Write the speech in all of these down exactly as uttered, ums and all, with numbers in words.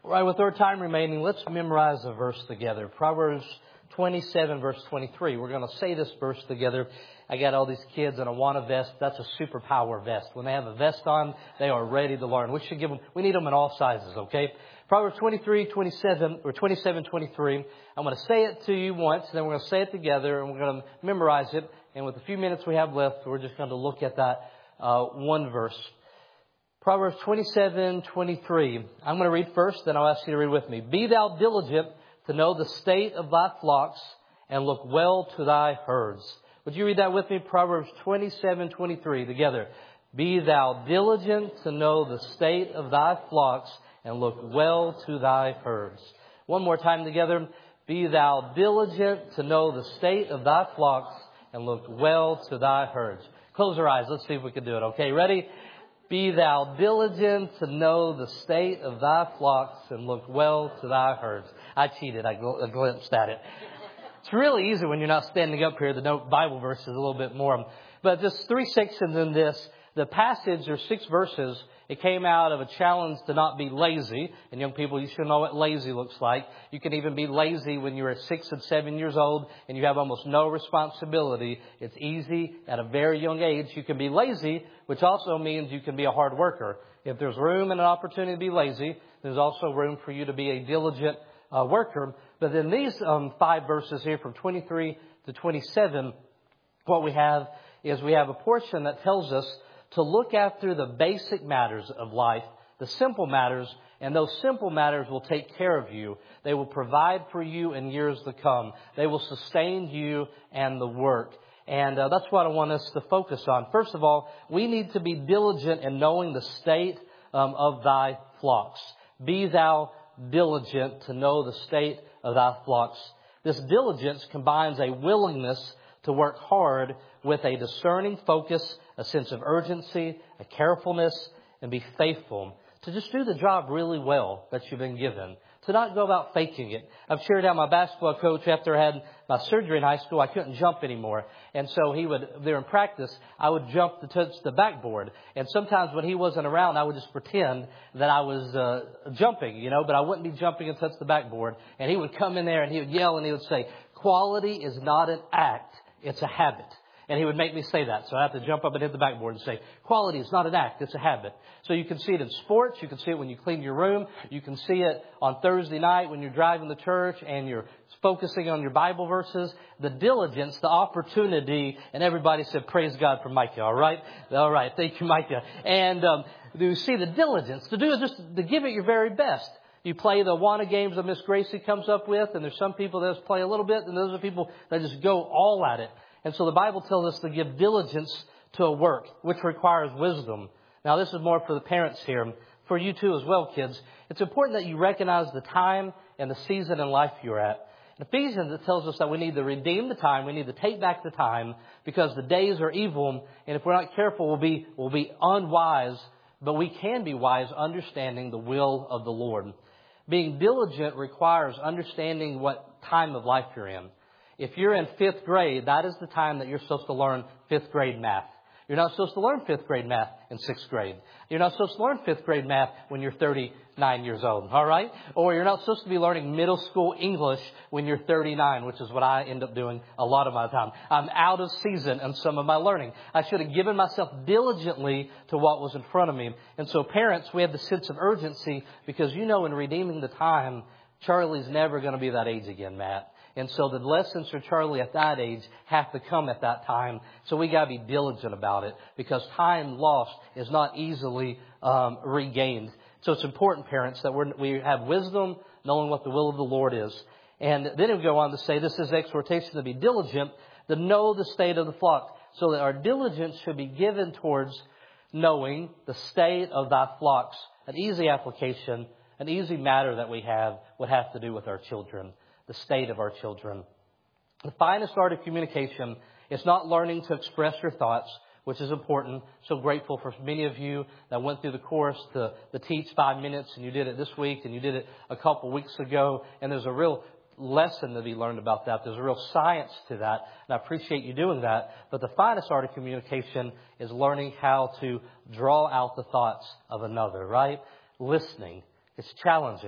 All right, with our time remaining, let's memorize a verse together. Proverbs twenty-seven, verse twenty-three. We're going to say this verse together. I got all these kids in a want a vest. That's a superpower vest. When they have a vest on, they are ready to learn. We should give them, we need them in all sizes, okay? Proverbs twenty-three, twenty-seven, or twenty-seven, twenty-three. I'm going to say it to you once, then we're going to say it together, and we're going to memorize it. And with the few minutes we have left, we're just going to look at that uh, one verse. Proverbs twenty-seven, twenty-three. I'm going to read first, then I'll ask you to read with me. Be thou diligent to know the state of thy flocks, and look well to thy herds. Would you read that with me? Proverbs twenty-seven, twenty-three together. Be thou diligent to know the state of thy flocks, and look well to thy herds. One more time together. Be thou diligent to know the state of thy flocks, and look well to thy herds. Close our eyes. Let's see if we can do it. Okay, ready? Be thou diligent to know the state of thy flocks, and look well to thy herds. I cheated. I gl- glimpsed at it. It's really easy when you're not standing up here to know Bible verses a little bit more. But there's three sections in this. The passage, there's six verses. It came out of a challenge to not be lazy. And young people, you should know what lazy looks like. You can even be lazy when you're six and seven years old and you have almost no responsibility. It's easy at a very young age. You can be lazy, which also means you can be a hard worker. If there's room and an opportunity to be lazy, there's also room for you to be a diligent uh, worker. But in these um, five verses here from twenty-three to twenty-seven, what we have is we have a portion that tells us to look after the basic matters of life, the simple matters, and those simple matters will take care of you. They will provide for you in years to come. They will sustain you and the work. And uh, that's what I want us to focus on. First of all, we need to be diligent in knowing the state um, of thy flocks. Be thou diligent to know the state of thy flocks. This diligence combines a willingness to work hard with a discerning focus, a sense of urgency, a carefulness, and be faithful. To just do the job really well that you've been given. To not go about faking it. I've shared how my basketball coach, after I had my surgery in high school, I couldn't jump anymore. And so he would, there in practice, I would jump to touch the backboard. And sometimes when he wasn't around, I would just pretend that I was uh, jumping, you know, but I wouldn't be jumping and touch the backboard. And he would come in there and he would yell and he would say, quality is not an act, it's a habit. And he would make me say that. So I have to jump up and hit the backboard and say, quality is not an act, it's a habit. So you can see it in sports. You can see it when you clean your room. You can see it on Thursday night when you're driving to church and you're focusing on your Bible verses. The diligence, the opportunity, and everybody said, praise God for Micah, all right? All right, thank you, Micah. And um, you see the diligence to do is just to give it your very best. You play the Awana games that Miss Gracie comes up with, and there's some people that just play a little bit, and those are people that just go all at it. And so the Bible tells us to give diligence to a work, which requires wisdom. Now, this is more for the parents here. For you too as well, kids. It's important that you recognize the time and the season in life you're at. In Ephesians, it tells us that we need to redeem the time. We need to take back the time because the days are evil. And if we're not careful, we'll be, we'll be unwise. But we can be wise understanding the will of the Lord. Being diligent requires understanding what time of life you're in. If you're in fifth grade, that is the time that you're supposed to learn fifth grade math. You're not supposed to learn fifth grade math in sixth grade. You're not supposed to learn fifth grade math when you're thirty-nine years old, all right? Or you're not supposed to be learning middle school English when you're thirty-nine, which is what I end up doing a lot of my time. I'm out of season in some of my learning. I should have given myself diligently to what was in front of me. And so parents, we have the sense of urgency because you know in redeeming the time, Charlie's never going to be that age again, Matt. And so the lessons for Charlie at that age have to come at that time. So we got to be diligent about it because time lost is not easily um, regained. So it's important, parents, that we're, we have wisdom, knowing what the will of the Lord is. And then he'll go on to say, this is exhortation to be diligent, to know the state of the flock. So that our diligence should be given towards knowing the state of thy flocks. An easy application, an easy matter that we have would have to do with our children. The state of our children. The finest art of communication is not learning to express your thoughts, which is important. So grateful for many of you that went through the course to, to teach five minutes, and you did it this week, and you did it a couple weeks ago. And there's a real lesson to be learned about that. There's a real science to that, and I appreciate you doing that. But the finest art of communication is learning how to draw out the thoughts of another, right? Listening. It's challenging.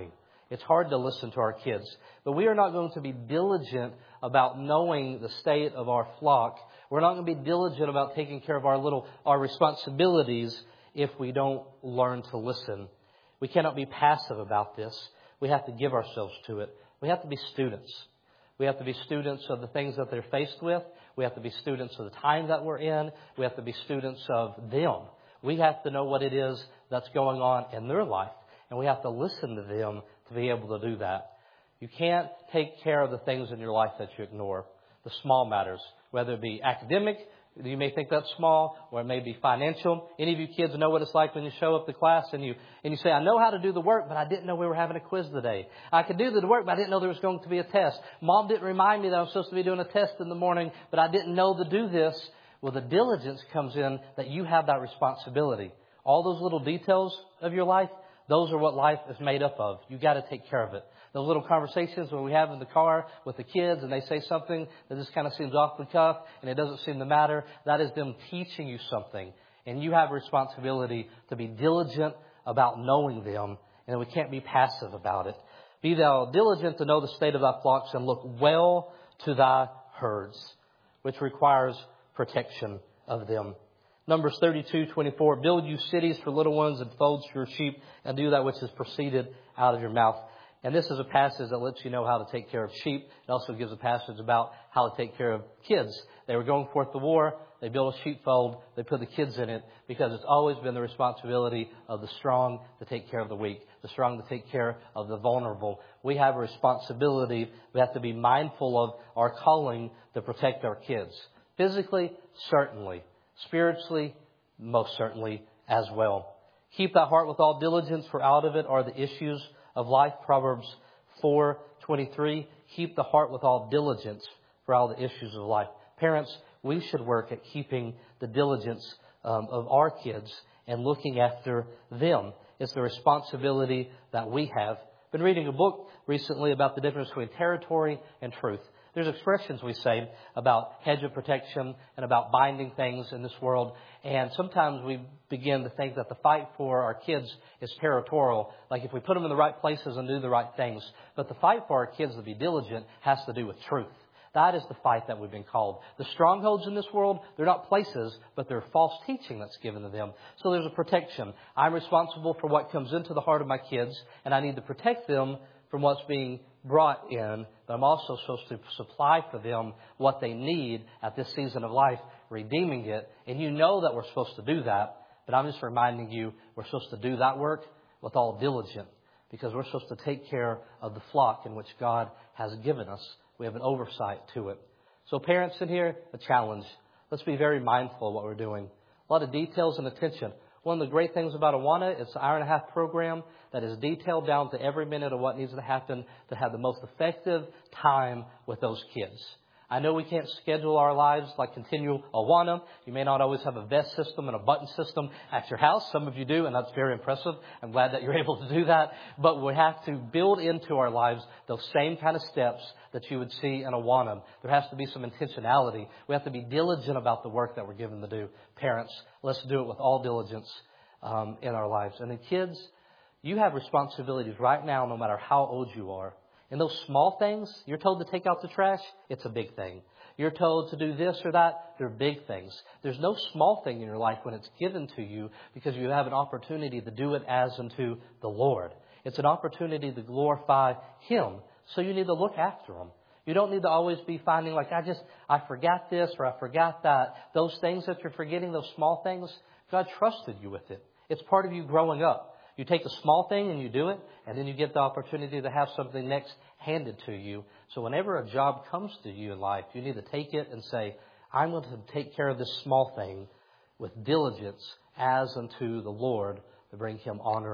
It's hard to listen to our kids. But we are not going to be diligent about knowing the state of our flock. We're not going to be diligent about taking care of our little, our responsibilities if we don't learn to listen. We cannot be passive about this. We have to give ourselves to it. We have to be students. We have to be students of the things that they're faced with. We have to be students of the time that we're in. We have to be students of them. We have to know what it is that's going on in their life. And we have to listen to them to be able to do that. You can't take care of the things in your life that you ignore, the small matters, whether it be academic. You may think that's small, or it may be financial. Any of you kids know what it's like when you show up to class and you and you say, I know how to do the work, but I didn't know we were having a quiz today. I could do the work, but I didn't know there was going to be a test. Mom didn't remind me that I was supposed to be doing a test in the morning, but I didn't know to do this. Well, the diligence comes in that you have that responsibility. All those little details of your life, those are what life is made up of. You got to take care of it. Those little conversations when we have in the car with the kids and they say something that just kind of seems off the cuff and it doesn't seem to matter, that is them teaching you something. And you have a responsibility to be diligent about knowing them, and we can't be passive about it. Be thou diligent to know the state of thy flocks, and look well to thy herds, which requires protection of them. Numbers thirty-two twenty-four, build you cities for little ones and folds for your sheep, and do that which has proceeded out of your mouth. And this is a passage that lets you know how to take care of sheep. It also gives a passage about how to take care of kids. They were going forth to war. They built a sheepfold. They put the kids in it because it's always been the responsibility of the strong to take care of the weak, the strong to take care of the vulnerable. We have a responsibility. We have to be mindful of our calling to protect our kids. Physically, certainly. Spiritually, most certainly as well. Keep thy heart with all diligence, for out of it are the issues of life. Proverbs four twenty-three. Keep the heart with all diligence, for all the issues of life. Parents, we should work at keeping the diligence um, of our kids and looking after them. It's the responsibility that we have. I've been reading a book recently about the difference between territory and truth. There's expressions we say about hedge of protection and about binding things in this world. And sometimes we begin to think that the fight for our kids is territorial. Like if we put them in the right places and do the right things. But the fight for our kids to be diligent has to do with truth. That is the fight that we've been called. The strongholds in this world, they're not places, but they're false teaching that's given to them. So there's a protection. I'm responsible for what comes into the heart of my kids, and I need to protect them from what's being brought in, but I'm also supposed to supply for them what they need at this season of life, redeeming it. And you know that we're supposed to do that, but I'm just reminding you we're supposed to do that work with all diligence, because we're supposed to take care of the flock in which God has given us. We have an oversight to it. So parents in here, a challenge. Let's be very mindful of what we're doing. A lot of details and attention. One of the great things about Awana, it's an hour and a half program that is detailed down to every minute of what needs to happen to have the most effective time with those kids. I know we can't schedule our lives like continual Awana. You may not always have a vest system and a button system at your house. Some of you do, and that's very impressive. I'm glad that you're able to do that. But we have to build into our lives those same kind of steps that you would see in Awana. There has to be some intentionality. We have to be diligent about the work that we're given to do. Parents, let's do it with all diligence um, in our lives. And the kids, you have responsibilities right now, no matter how old you are. And those small things, you're told to take out the trash, it's a big thing. You're told to do this or that, they're big things. There's no small thing in your life when it's given to you, because you have an opportunity to do it as unto the Lord. It's an opportunity to glorify Him. So you need to look after them. You don't need to always be finding like, I just, I forgot this or I forgot that. Those things that you're forgetting, those small things, God trusted you with it. It's part of you growing up. You take a small thing and you do it, and then you get the opportunity to have something next handed to you. So whenever a job comes to you in life, you need to take it and say, I'm going to take care of this small thing with diligence as unto the Lord to bring Him honor.